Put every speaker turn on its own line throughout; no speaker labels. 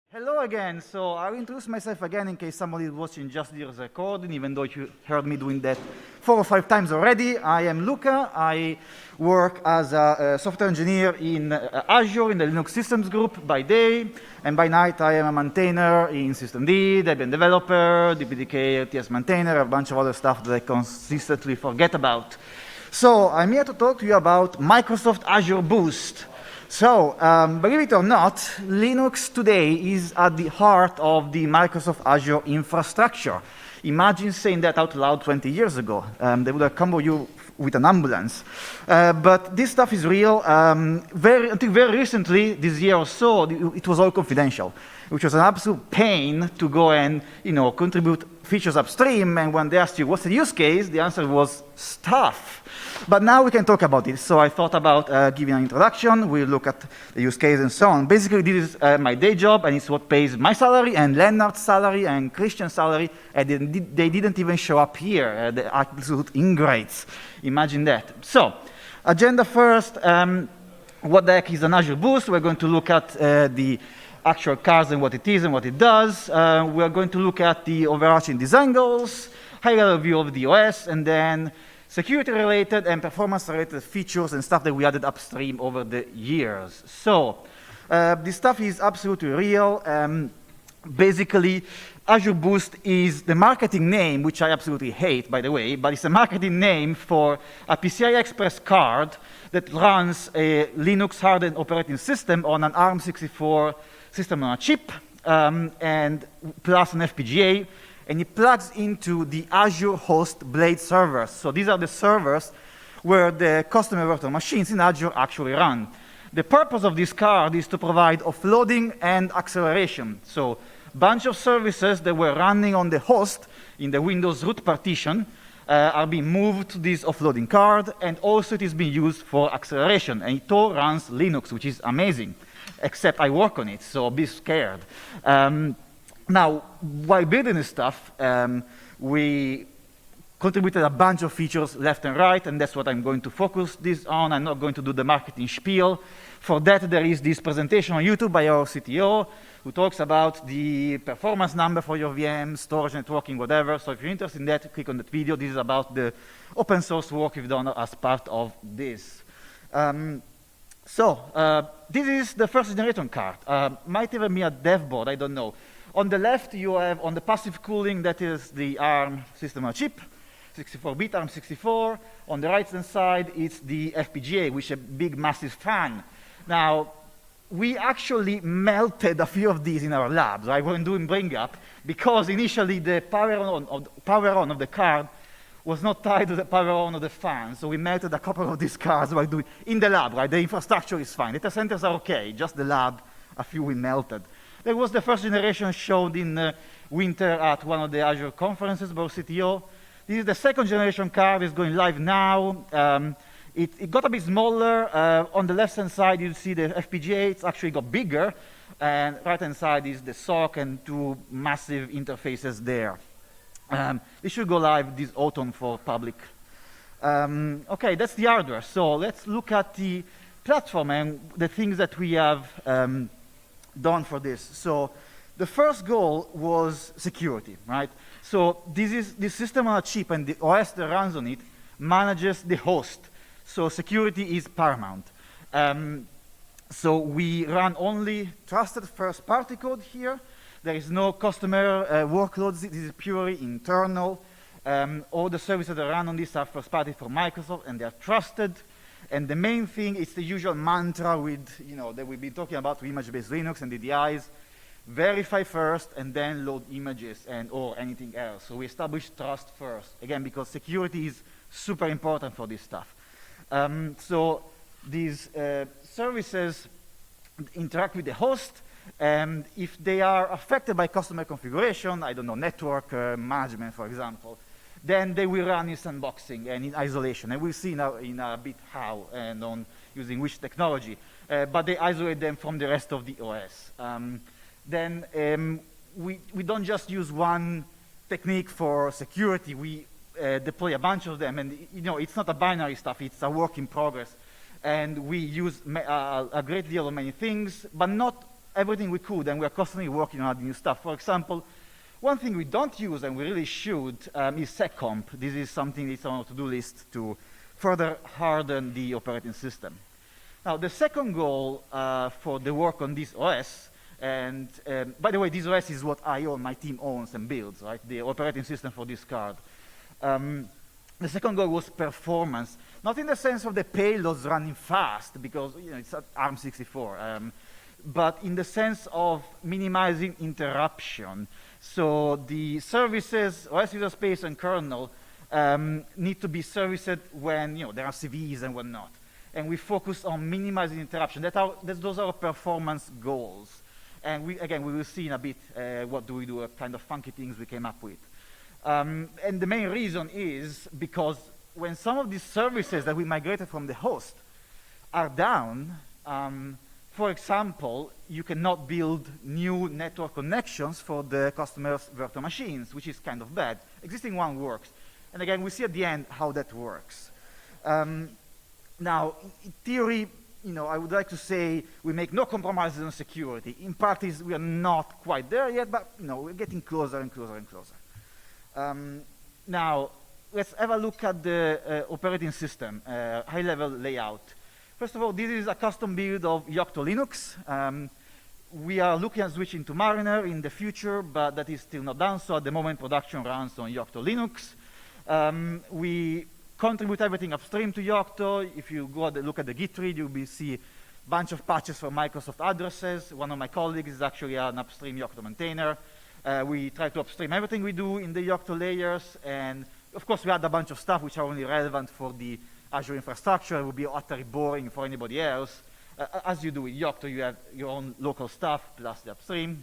Hello again. So I'll introduce myself again in case somebody is watching just this recording, even though you heard me doing that 4 or 5 times already. I am Luca. I work as a software engineer in Azure in the Linux Systems Group by day, and by night I am a maintainer in systemd, Debian developer, DPDK, LTS maintainer, a bunch of other stuff that I consistently forget about. So I'm here to talk to you about Microsoft Azure Boost. So, believe it or not, Linux today is at the heart of the Microsoft Azure infrastructure. Imagine saying that out loud 20 years ago. They would have come with you with an ambulance. But this stuff is real. Until very recently, this year or so, it was all confidential, which was an absolute pain to go and contribute features upstream. And when they asked you, what's the use case? The answer was stuff. But now we can talk about it. So I thought about giving an introduction. We'll look at the use case and so on. Basically, this is my day job, and it's what pays my salary and Leonard's salary and Christian's salary. And they didn't even show up here, the absolute ingrates. Imagine that. So, agenda first. What the heck is an Azure Boost? We're going to look at the actual cards and what it is and what it does. We're going to look at the overarching design goals, high-level view of the OS, and then security-related and performance-related features and stuff that we added upstream over the years. So, this stuff is absolutely real. Basically, Azure Boost is the marketing name, which I absolutely hate, by the way, but it's a marketing name for a PCI Express card that runs a Linux hardened operating system on an ARM64 system on a chip, and plus an FPGA. And it plugs into the Azure host Blade servers. So these are the servers where the customer virtual machines in Azure actually run. The purpose of this card is to provide offloading and acceleration. So a bunch of services that were running on the host in the Windows root partition are being moved to this offloading card, and also it is being used for acceleration. And it all runs Linux, which is amazing, except I work on it, so be scared. Now, while building this stuff, we contributed a bunch of features left and right, and that's what I'm going to focus this on. I'm not going to do the marketing spiel. For that, there is this presentation on YouTube by our CTO, who talks about the performance number for your VM, storage, networking, whatever. So if you're interested in that, click on that video. This is about the open source work we've done as part of this. This is the first generation card. Might even be a dev board, I don't know. On the left, you have, on the passive cooling, that is the ARM system on a chip, 64-bit ARM64. On the right-hand side, it's the FPGA, which is a big, massive fan. Now, we actually melted a few of these in our labs. I wasn't doing bring up, because initially the power on of the card was not tied to the power on of the fan. So we melted a couple of these cards while doing in the lab, right? The infrastructure is fine. Data centers are okay, just the lab, a few we melted. That was the first generation shown in winter at one of the Azure conferences by CTO. This is the second generation card. It's going live now. It got a bit smaller. On the left-hand side, you see the FPGA. It's actually got bigger. And right-hand side is the SOC and two massive interfaces there. It should go live this autumn for public. OK, that's the hardware. So let's look at the platform and the things that we have done for this. So the first goal was security, right? So this is the system on a chip, and the OS that runs on it manages the host. So security is paramount. So we run only trusted first-party code here. There is no customer workloads. This is purely internal. All the services that run on this are first-party from Microsoft, and they are trusted. And the main thing is the usual mantra that we've been talking about with image-based Linux and DDIs. Verify first, and then load images or anything else. So we establish trust first, again, because security is super important for this stuff. So these services interact with the host, and if they are affected by customer configuration, I don't know, network management, for example, then they will run in sandboxing and in isolation. And we'll see now in a bit how and on using which technology. But they isolate them from the rest of the OS. We don't just use one technique for security. We deploy a bunch of them. And it's not a binary stuff. It's a work in progress. And we use a great deal of many things, but not everything we could, and we are constantly working on adding new stuff. For example, one thing we don't use, and we really should, is seccomp. This is something that's on our to-do list to further harden the operating system. Now, the second goal for the work on this OS, and by the way, this OS is what I own, my team owns and builds, right? The operating system for this card. The second goal was performance, not in the sense of the payloads running fast, because it's at ARM64, but in the sense of minimizing interruption. So the services, OS user space and kernel, need to be serviced when there are CVEs and whatnot. And we focus on minimizing interruption. Those are our performance goals. And we will see in a bit what do we do, what kind of funky things we came up with. And the main reason is because when some of these services that we migrated from the host are down, for example, you cannot build new network connections for the customer's virtual machines, which is kind of bad. Existing one works. And again, we see at the end how that works. Now, in theory, I would like to say we make no compromises on security. In practice, we are not quite there yet, but we're getting closer and closer and closer. Now, let's have a look at the operating system, high-level layout. First of all, this is a custom build of Yocto Linux. We are looking at switching to Mariner in the future, but that is still not done. So at the moment, production runs on Yocto Linux. We contribute everything upstream to Yocto. If you go look at the Git read, you will see a bunch of patches for Microsoft addresses. One of my colleagues is actually an upstream Yocto maintainer. We try to upstream everything we do in the Yocto layers. And of course, we add a bunch of stuff which are only relevant for the Azure infrastructure. It would be utterly boring for anybody else. As you do with Yocto, you have your own local stuff plus the upstream.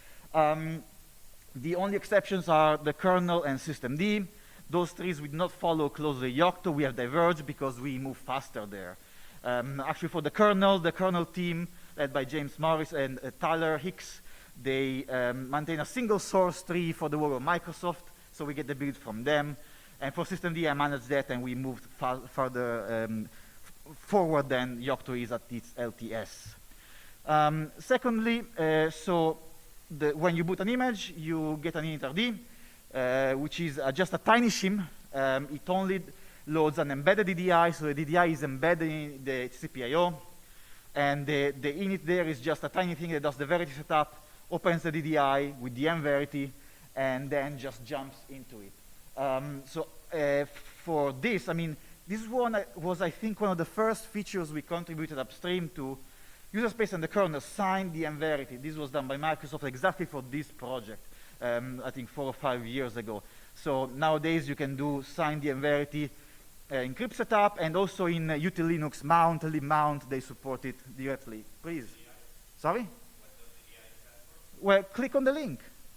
The only exceptions are the kernel and systemd. Those trees would not follow closely Yocto. We have diverged because we move faster there. Actually, for the kernel team, led by James Morris and Tyler Hicks, they maintain a single source tree for the world of Microsoft, so we get the build from them. And for systemd, I manage that, and we moved further forward than Yocto is at its LTS. Secondly, when you boot an image, you get an initrd, which is just a tiny shim. It only loads an embedded DDI, so the DDI is embedded in the CPIO, and the init there is just a tiny thing that does the Verity setup, opens the DDI with the mVerity, and then just jumps into it. For this, this was, I think, one of the first features we contributed upstream to. User space and the kernel signed the mVerity. This was done by Microsoft exactly for this project. I think 4 or 5 years ago. So nowadays you can sign the mVerity encrypt setup, and also in util Linux mount, they support it directly. Please. Sorry? Well, click on the link.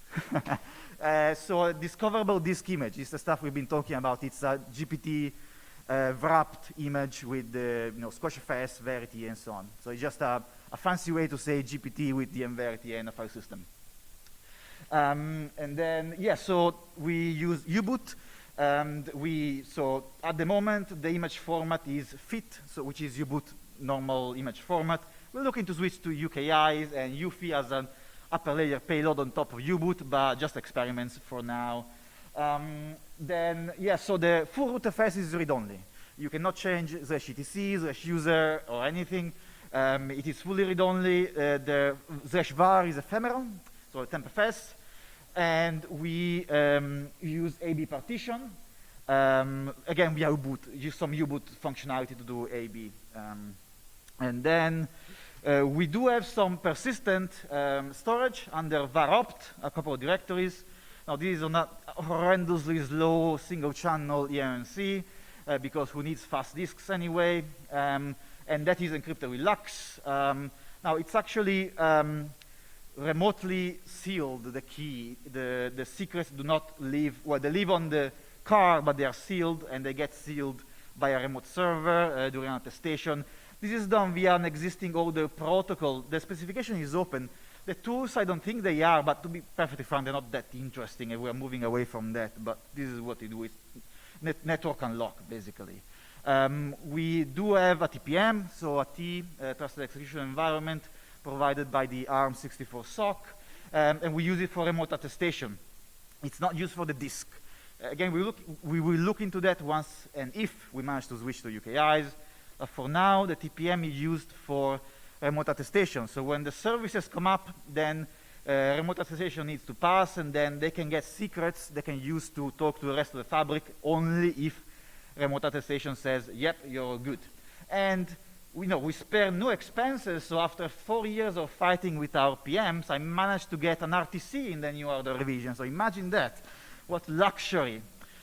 So discoverable disk image is the stuff we've been talking about. It's a GPT wrapped image with the SquashFS, Verity, and so on. So it's just a fancy way to say GPT with the mVerity and a file system. And then, so we use U-boot, and so at the moment, the image format is FIT, which is U-boot normal image format. We're looking to switch to UKIs and UFI as an upper layer payload on top of U-boot, but just experiments for now. So the full rootfs is read-only. You cannot change /etc, /user, or anything. It is fully read-only. The /var is ephemeral, so tempfs, and we use AB partition. Again, we use some U-boot functionality to do AB. And then we do have some persistent storage under varopt, a couple of directories. Now, this is on a horrendously slow single-channel eMMC, because who needs fast disks anyway? And that is encrypted with LUKS. Now, it's actually remotely sealed, the key. The secrets do not live, well, they live on the car, but they are sealed, and they get sealed by a remote server during attestation. This is done via an existing older protocol. The specification is open. The tools, I don't think they are, but to be perfectly frank, they're not that interesting, and we're moving away from that. But this is what we do with network unlock, basically. We do have a TPM, so a Trusted Execution Environment, provided by the ARM64 SOC, and we use it for remote attestation. It's not used for the disk. Again, we will look into that once and if we manage to switch to UKIs. For now, the TPM is used for remote attestation. So when the services come up, then remote attestation needs to pass, and then they can get secrets they can use to talk to the rest of the fabric only if remote attestation says, yep, you're good. And we spare no expenses, so after 4 years of fighting with our PMs, I managed to get an RTC in the new order revision. So imagine that. What luxury.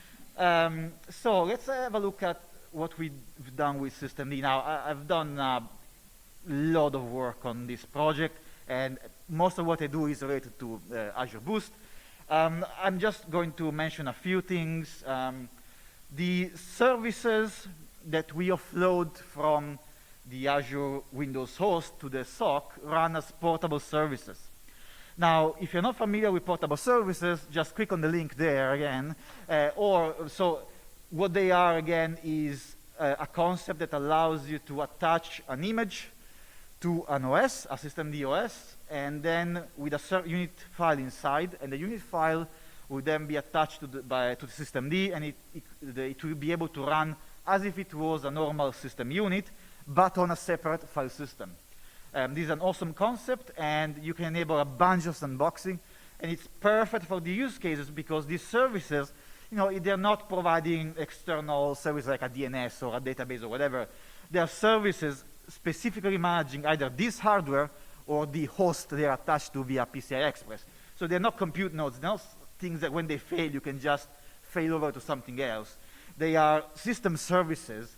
So let's have a look at what we've done with systemd. Now, I've done a lot of work on this project, and most of what I do is related to Azure Boost. I'm just going to mention a few things. The services that we offload from the Azure Windows host to the SOC run as portable services. Now, if you're not familiar with portable services, just click on the link there again. So what they are, again, is a concept that allows you to attach an image to an OS, a systemd OS, and then with a unit file inside, and the unit file will then be attached to the systemd, and it will be able to run as if it was a normal system unit, but on a separate file system. This is an awesome concept, and you can enable a bunch of sandboxing, and it's perfect for the use cases because these services, they're not providing external services like a DNS or a database or whatever. They are services specifically managing either this hardware or the host they are attached to via PCI Express. So they're not compute nodes. They're not things that when they fail, you can just fail over to something else. They are system services,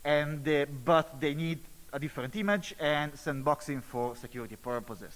but they need a different image and sandboxing for security purposes.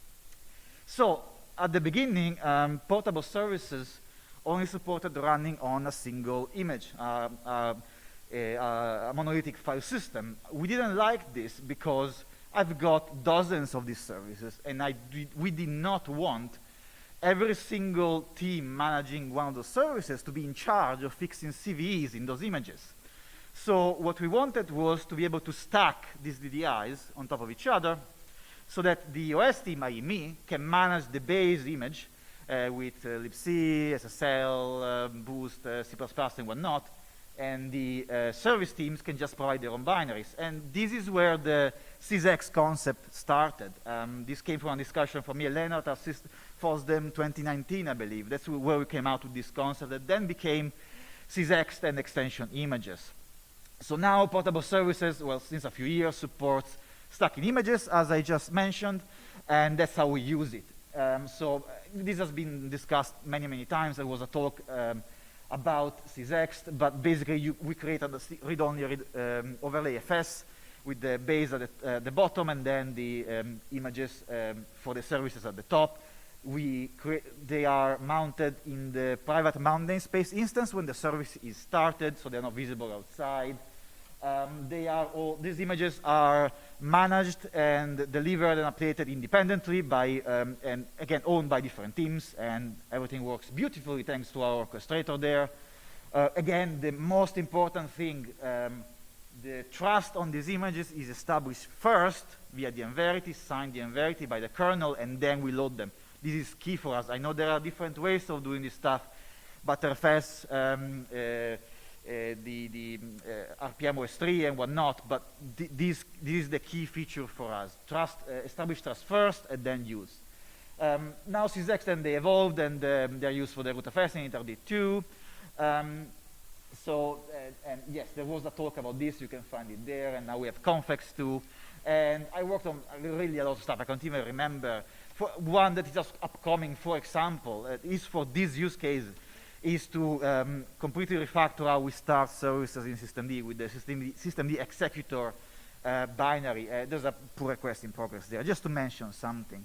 So at the beginning, portable services only supported running on a single image, a monolithic file system. We didn't like this because I've got dozens of these services, and we did not want every single team managing one of those services to be in charge of fixing CVEs in those images. So what we wanted was to be able to stack these DDIs on top of each other so that the OS team, i.e. me, can manage the base image with libc, SSL, Boost, C++, and whatnot, and the service teams can just provide their own binaries. And this is where the SysEx concept started. This came from a discussion from me and Lennart at FOSDEM 2019, I believe. That's where we came out with this concept that then became SysEx and extension images. So now portable services, well, since a few years, supports stacking images, as I just mentioned, and that's how we use it. So this has been discussed many, many times. There was a talk about SysEx, but basically we created a read-only overlay FS with the base at the bottom and then the images for the services at the top. They are mounted in the private mount namespace instance when the service is started, so they're not visible outside. These images are managed and delivered and updated independently by, and again, owned by different teams, and everything works beautifully thanks to our orchestrator there. Again, the most important thing, the trust on these images is established first via the Enverity, signed the Enverity by the kernel, and then we load them. This is key for us. I know there are different ways of doing this stuff, Btrfs, the RPM-OS3 and whatnot, but this is the key feature for us. Establish trust first and then use. Now SysEx, then they evolved and they're used for the rootfs and interd2. And yes, there was a talk about this, you can find it there, and now we have Confex too. And I worked on really a lot of stuff. I can't even remember. For one that is just upcoming, for example, is for this use case, is to completely refactor how we start services in systemd with the systemd executor binary. There's a pull request in progress there, just to mention something.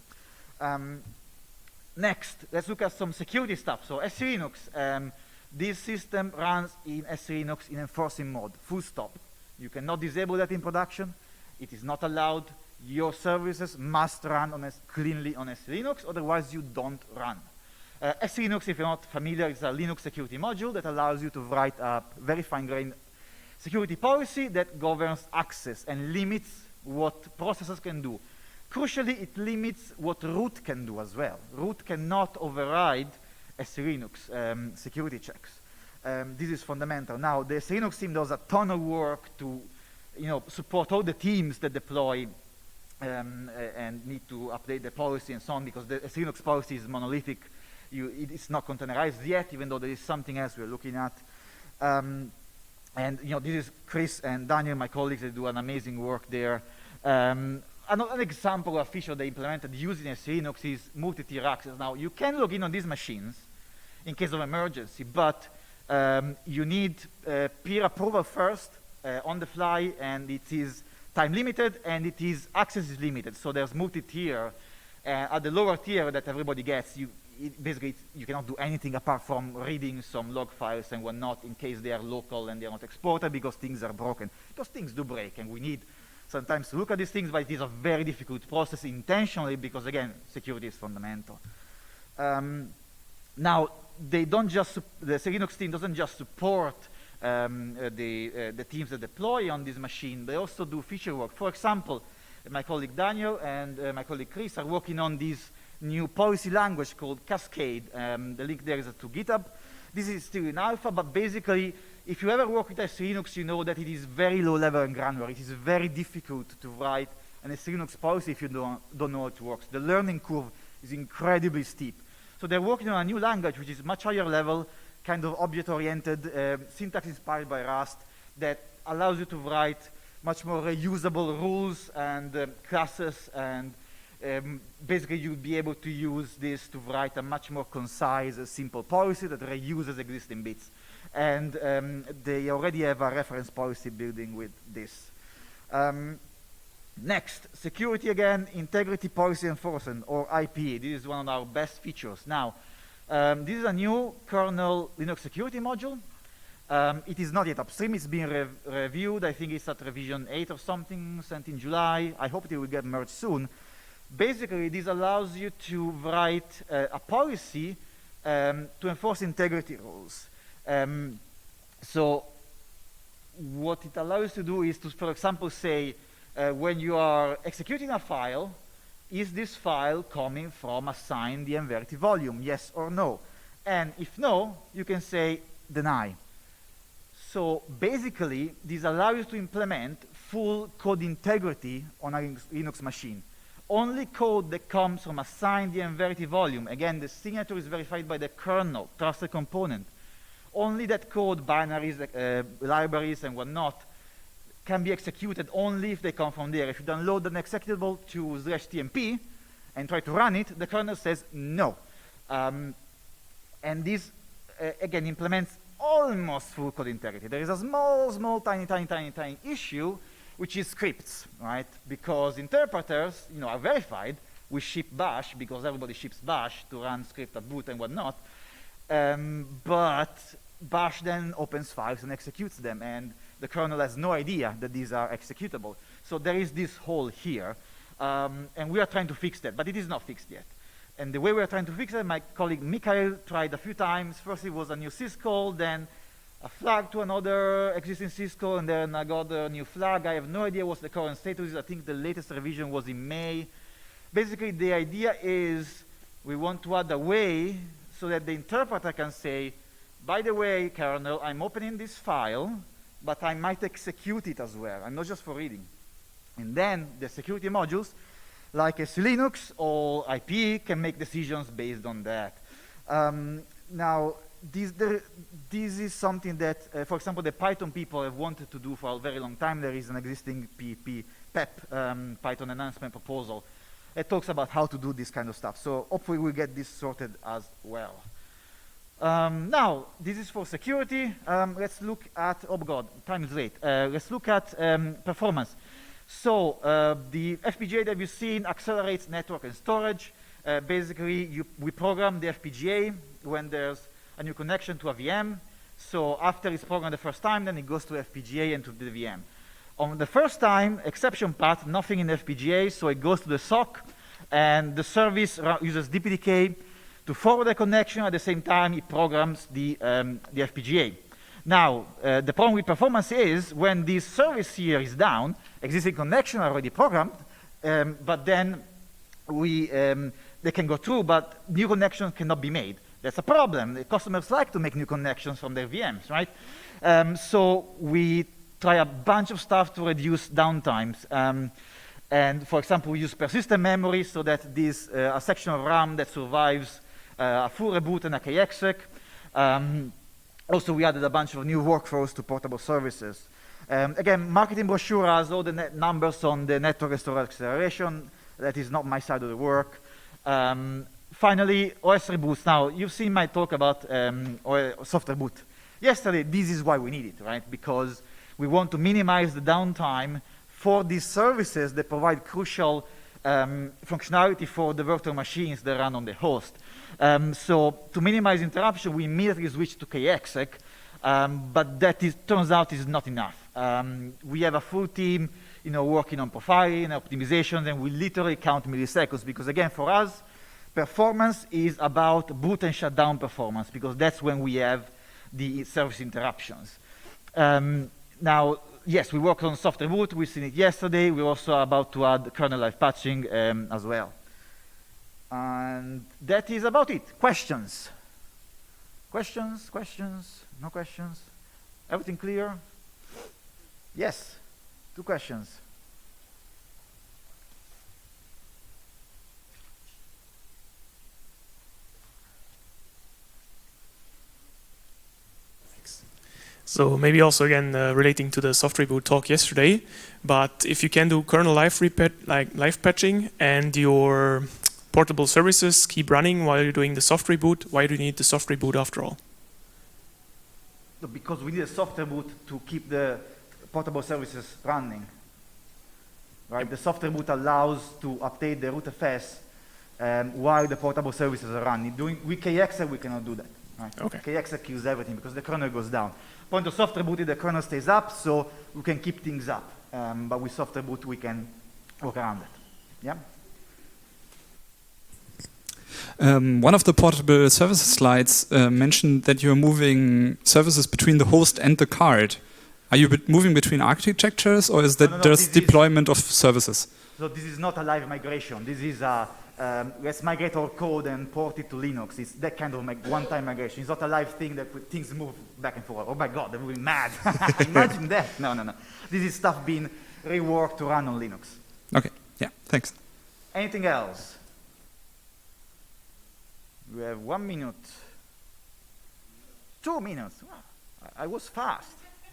Next, let's look at some security stuff. So SELinux, this system runs in SELinux in enforcing mode, full stop. You cannot disable that in production. It is not allowed. Your services must run cleanly on SELinux, otherwise you don't run. SELinux, if you're not familiar, is a Linux security module that allows you to write a very fine-grained security policy that governs access and limits what processors can do. Crucially, it limits what root can do as well. Root cannot override SELinux security checks. This is fundamental. Now, the SELinux team does a ton of work to support all the teams that deploy and need to update the policy and so on, because the SELinux policy is monolithic. It's not containerized yet, even though there is something else we're looking at. And this is Chris and Daniel, my colleagues, they do an amazing work there. An example of a feature they implemented using SELinux is multi-tier access. Now, you can log in on these machines in case of emergency, but you need peer approval first on the fly, and it is time limited, and access is limited. So there's multi-tier. At the lower tier that everybody gets, basically you cannot do anything apart from reading some log files and whatnot in case they are local and they are not exported because things are broken. Because things do break, and we need sometimes to look at these things, but it is a very difficult process intentionally because, again, security is fundamental. Now, the SELinux team doesn't just support the teams that deploy on this machine, they also do feature work. For example, my colleague Daniel and my colleague Chris are working on this new policy language called Cascade. The link there is to GitHub. This is still in alpha, but basically, if you ever work with SELinux, you know that it is very low level and granular. It is very difficult to write an SELinux policy if you don't know how it works. The learning curve is incredibly steep. So they're working on a new language which is much higher level, kind of object-oriented, syntax inspired by Rust, that allows you to write much more reusable rules and classes, and basically you'll be able to use this to write a much more concise, simple policy that reuses existing bits. And they already have a reference policy building with this. Next, security again, integrity policy enforcement, or IP. This is one of our best features. Now, this is a new kernel Linux security module. It is not yet upstream, it's being reviewed. I think it's at revision 8 or something, sent in July. I hope it will get merged soon. Basically, this allows you to write a policy to enforce integrity rules. So what it allows you to do is to, for example, say, when you are executing a file, is this file coming from a signed dmverity volume, yes or no? And if no, you can say deny. So basically, this allows you to implement full code integrity on a Linux machine. Only code that comes from a signed dmverity volume, again, the signature is verified by the kernel, trusted component. Only that code, binaries, libraries, and whatnot, can be executed only if they come from there. If you download an executable to /tmp and try to run it, the kernel says no. And this, again, implements almost full code integrity. There is a small, tiny issue, which is scripts, right? Because interpreters, are verified. We ship bash because everybody ships bash to run script at boot and whatnot. But bash then opens files and executes them, and the kernel has no idea that these are executable. So there is this hole here, and we are trying to fix that, but it is not fixed yet. And the way we are trying to fix it, my colleague Mikhail tried a few times. First it was a new syscall, then a flag to another existing syscall, and then I got a new flag. I have no idea what the current status is. I think the latest revision was in May. Basically, the idea is we want to add a way so that the interpreter can say, by the way, kernel, I'm opening this file, but I might execute it as well. I'm not just for reading. And then the security modules, like SELinux or IP, can make decisions based on that. Now, this is something that, for example, the Python people have wanted to do for a very long time. There is an existing PEP, Python enhancement proposal. It talks about how to do this kind of stuff. So hopefully we'll get this sorted as well. Now, this is for security. Let's look at, oh God, time is late. Let's look at performance. So the FPGA that you've seen accelerates network and storage. Basically, we program the FPGA when there's a new connection to a VM. So after it's programmed the first time, then it goes to FPGA and to the VM. On the first time, exception path, nothing in FPGA, so it goes to the SOC, and the service uses DPDK to forward the connection. At the same time, it programs the FPGA. Now, the problem with performance is when this service here is down, existing connection already programmed, but then they can go through, but new connections cannot be made. That's a problem. The customers like to make new connections from their VMs, right? So we try a bunch of stuff to reduce downtimes. And for example, we use persistent memory so that this a section of RAM that survives a full reboot and a KExec. Also, we added a bunch of new workflows to portable services. Again, marketing brochure has all the numbers on the network and storage acceleration. That is not my side of the work. Finally, OS reboots. Now, you've seen my talk about software boot. Yesterday, this is why we need it, right? Because we want to minimize the downtime for these services that provide crucial functionality for the virtual machines that run on the host. So to minimize interruption, we immediately switch to KExec, but that turns out is not enough. We have a full team, working on profiling and optimizations, and we literally count milliseconds because, again, for us, performance is about boot and shutdown performance because that's when we have the service interruptions. Now, yes, we worked on software boot. We've seen it yesterday. We're also about to add kernel live patching as well. And that is about it. Questions? Questions? Questions? No questions? Everything clear? Yes. 2 questions.
So maybe also again relating to the soft reboot talk yesterday, but if you can do kernel live patching and your portable services keep running while you're doing the soft reboot, why do you need the soft reboot after all?
Because we need a soft reboot to keep the portable services running. Right? The soft reboot allows to update the rootfs while the portable services are running. With KExec, we cannot do that. Right?
Okay.
KExec kills everything because the kernel goes down. Point of soft reboot, the kernel stays up, so we can keep things up. But with soft reboot, we can work around it. Yeah.
One of the portable services slides mentioned that you're moving services between the host and the card. Are you moving between architectures, or is that
No,
just deployment of services?
So this is not a live migration. This is a let's migrate our code and port it to Linux. It's that kind of one-time migration. It's not a live thing that things move back and forth. Oh my God, they will be mad. Imagine that. No. This is stuff being reworked to run on Linux.
Okay, yeah, thanks.
Anything else? We have 1 minute. 2 minutes. Wow, I was fast.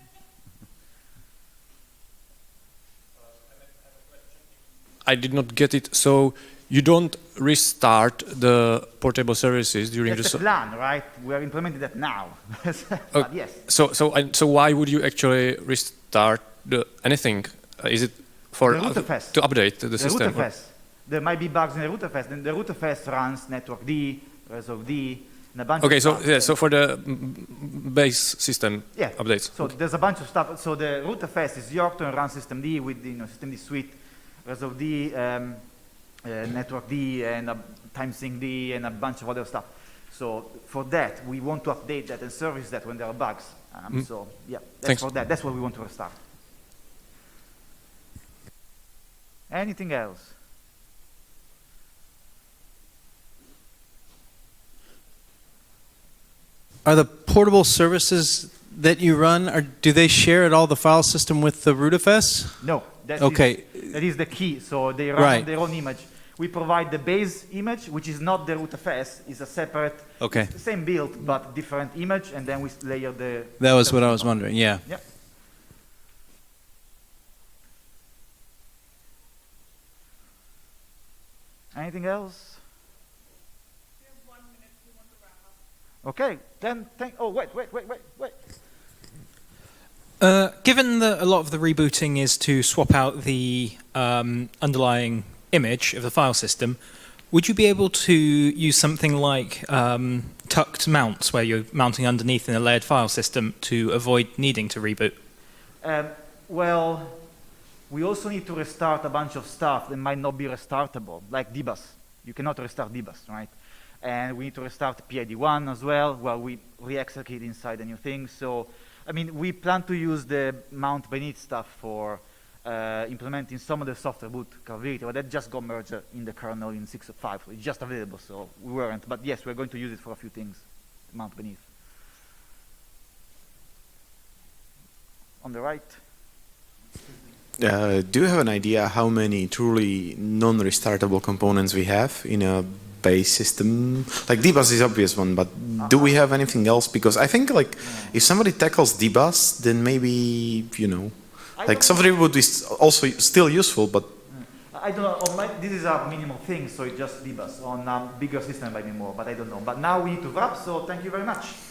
I did not get it. So you don't restart the portable services during
That's the plan, right? We are implementing that now. But yes.
So why would you actually restart anything? Is it for to update the system?
Rootfs. There might be bugs in the rootfs. Then the rootfs runs network D, resolve D, and a bunch of stuff.
Okay, so for the base system updates.
So there's a bunch of stuff. So the rootfs is Yocto and runs system D with system D suite, resolve D, network D, and time sync D, and a bunch of other stuff. So for that, we want to update that and service that when there are bugs. So yeah, that's for that. That's what we want to restart. Anything else?
Are the portable services that you run, do they share at all the file system with the rootfs?
No. That is the key. So they run on their own image. We provide the base image, which is not the rootfs. It's a separate, same build, but different image, and then we layer the...
That was what I was wondering, yeah.
Yep. Anything else?
We have 1 minute. We want to wrap up.
Okay, then wait.
Given that a lot of the rebooting is to swap out the underlying image of the file system, would you be able to use something like tucked mounts, where you're mounting underneath in a layered file system to avoid needing to reboot?
Well, we also need to restart a bunch of stuff that might not be restartable, like dbus. You cannot restart dbus, right? And we need to restart PID1 as well, while we re-execute inside the new thing. So, I mean, we plan to use the mount beneath stuff for implementing some of the software boot capability, but that just got merged in the kernel in 6.5, so it's just available, so we weren't. But yes, we're going to use it for a few things, mount beneath. On the right.
Do you have an idea how many truly non-restartable components we have in a base system? Like dbus is obvious one, but do we have anything else? Because I think like if somebody tackles dbus, then maybe, you know, like software would be also still useful, but
I don't know. This is a minimal thing, so it's just dbus. On a bigger system, maybe more, but I don't know. But now we need to wrap, so thank you very much.